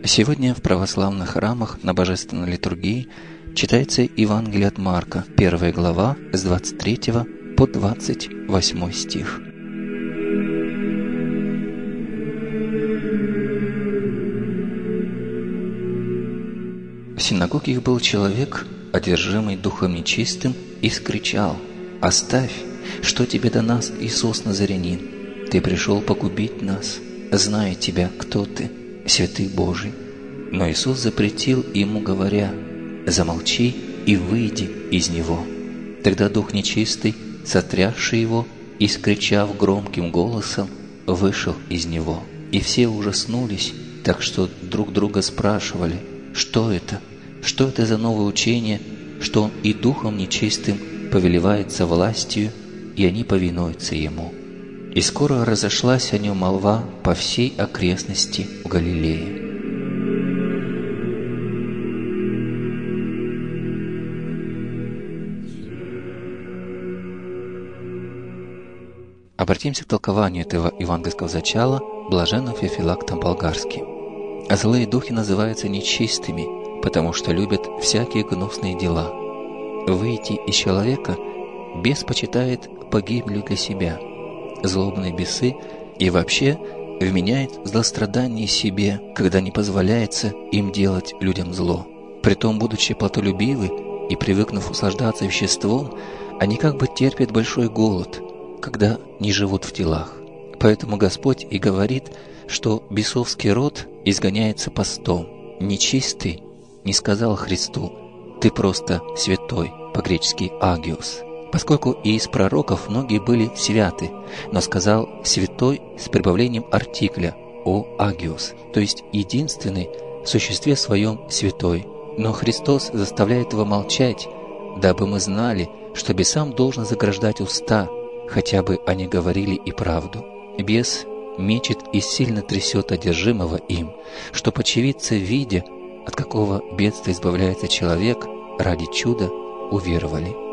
Сегодня в православных храмах на Божественной литургии читается Евангелие от Марка, 1 глава, с 23 по 28 стих. В синагоге их был человек, одержимый духом нечистым, и вскричал: «Оставь! Что тебе до нас, Иисус Назарянин? Ты пришел погубить нас, зная тебя, кто ты, святый Божий». Но Иисус запретил ему, говоря: «Замолчи и выйди из него». Тогда дух нечистый, сотрясший его и скричав громким голосом, вышел из него. И все ужаснулись, так что друг друга спрашивали: «Что это? Что это за новое учение, что он и духом нечистым повелевается властью, и они повинуются ему?» И скоро разошлась о нем молва по всей окрестности в Галилее. Обратимся к толкованию этого евангельского зачала блаженным Феофилактом Болгарским. Злые духи называются нечистыми, потому что любят всякие гнусные дела. Выйти из человека бес почитает погибелью для себя. Злобные бесы и вообще вменяет злострадание себе, когда не позволяется им делать людям зло. Притом, будучи плотолюбивы и привыкнув услаждаться веществом, они как бы терпят большой голод, когда не живут в телах. Поэтому Господь и говорит, что бесовский род изгоняется постом. Нечистый не сказал Христу: «Ты просто святой», по-гречески «агиос», поскольку и из пророков многие были святы, но сказал «святой» с прибавлением артикля «о агиос», то есть единственный в существе своем святой. Но Христос заставляет его молчать, дабы мы знали, что бесам должно заграждать уста, хотя бы они говорили и правду. Бес мечет и сильно трясет одержимого им, чтоб очевидцы, видя, от какого бедствия избавляется человек, ради чуда уверовали.